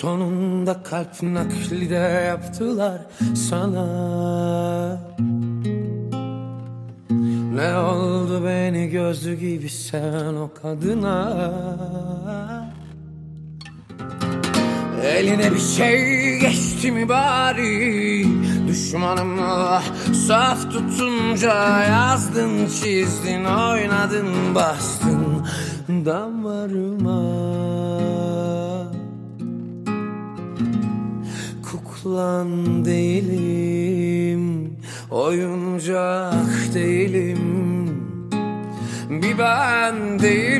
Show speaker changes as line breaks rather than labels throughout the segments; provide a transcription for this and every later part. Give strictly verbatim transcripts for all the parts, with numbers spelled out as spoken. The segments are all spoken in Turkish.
Sonunda kalp nakli de yaptılar sana. Ne oldu beni gözlü gibi seven o kadına? Eline bir şey geçti mi bari? Düşmanımla saf tutunca yazdın, çizdin, oynadın, bastın damarıma. Kuklan değilim, oyuncak değilim, bir ben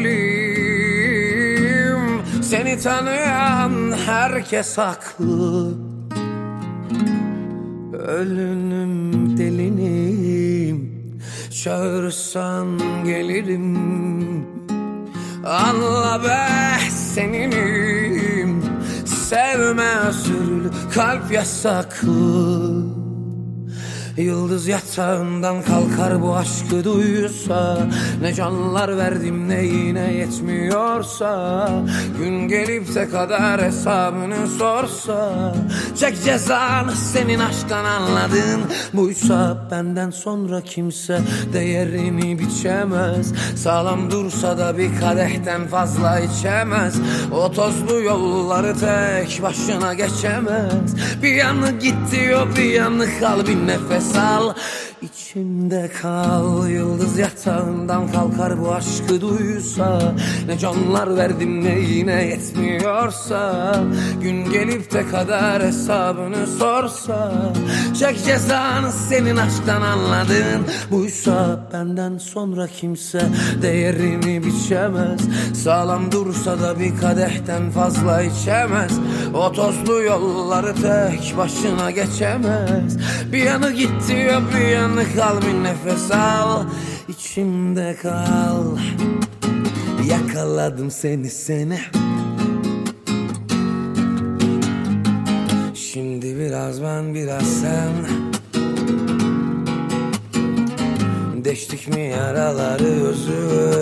değilim. Seni tanıyan herkes haklı. Ölünüm, delinim, çağırırsan gelirim. Anla be seninim, sevme özürlü, kalp yasaklı. Yıldız yatağından kalkar bu aşkı duysa. Ne canlar verdim ne yine yetmiyorsa. Gün gelip de kader hesabını sorsa. Çek cezanı, senin aşktan anladın buysa. Benden sonra kimse değerini biçemez. Sağlam dursa da bir kadehten fazla içemez. O tozlu yolları tek başına geçemez. Bir yanı git diyor, bir yanı kal, bir nefes al, içimde kal. Yıldız yatağından kalkar bu aşkı duysa. Ne canlar verdim ne yine yetmiyorsa. Gün gelip de kader hesabını sorsa. Çek cezanı, senin aşktan anladın buysa. Benden sonra kimse değerini biçemez. Sağlam dursa da bir kadehten fazla içemez. O tozlu yolları tek başına geçemez. Bir yanı git diyor, bir yanı kal, bir nefes al, içimde kal. Yakaladım seni seni. Şimdi biraz ben biraz sen. Deştik mi yaraları özür?